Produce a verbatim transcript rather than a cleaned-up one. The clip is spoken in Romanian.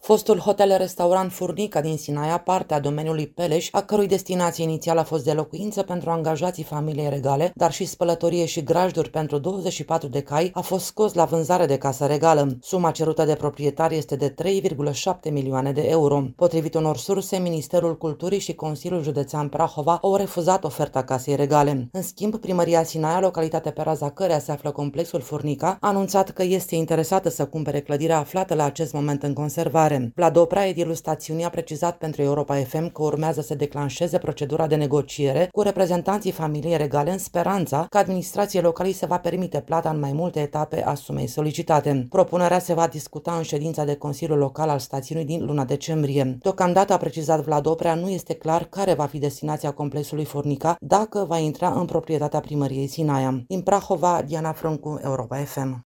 Fostul hotel-restaurant Furnica din Sinaia, parte a domeniului Peleș, a cărui destinație inițială a fost de locuință pentru angajații familiei regale, dar și spălătorie și grajduri pentru douăzeci și patru de cai, a fost scos la vânzare de casă regală. Suma cerută de proprietar este de trei virgulă șapte milioane de euro. Potrivit unor surse, Ministerul Culturii și Consiliul Județean Prahova au refuzat oferta casei regale. În schimb, Primăria Sinaia, localitatea pe raza căreia se află complexul Furnica, a anunțat că este interesată să cumpere clădirea aflată la acest moment în conservare. Vlad Oprea, edilul stațiunii, a precizat pentru Europa F M că urmează să declanșeze procedura de negociere cu reprezentanții familiei regale în speranța că administrației locale se va permite plata în mai multe etape a sumei solicitate. Propunerea se va discuta în ședința de Consiliul Local al stațiunii din luna decembrie. Deocamdată, a precizat Vlad Oprea, nu este clar care va fi destinația complexului Furnica, dacă va intra în proprietatea primăriei Sinaia. Din Prahova, Diana Frâncu, Europa F M.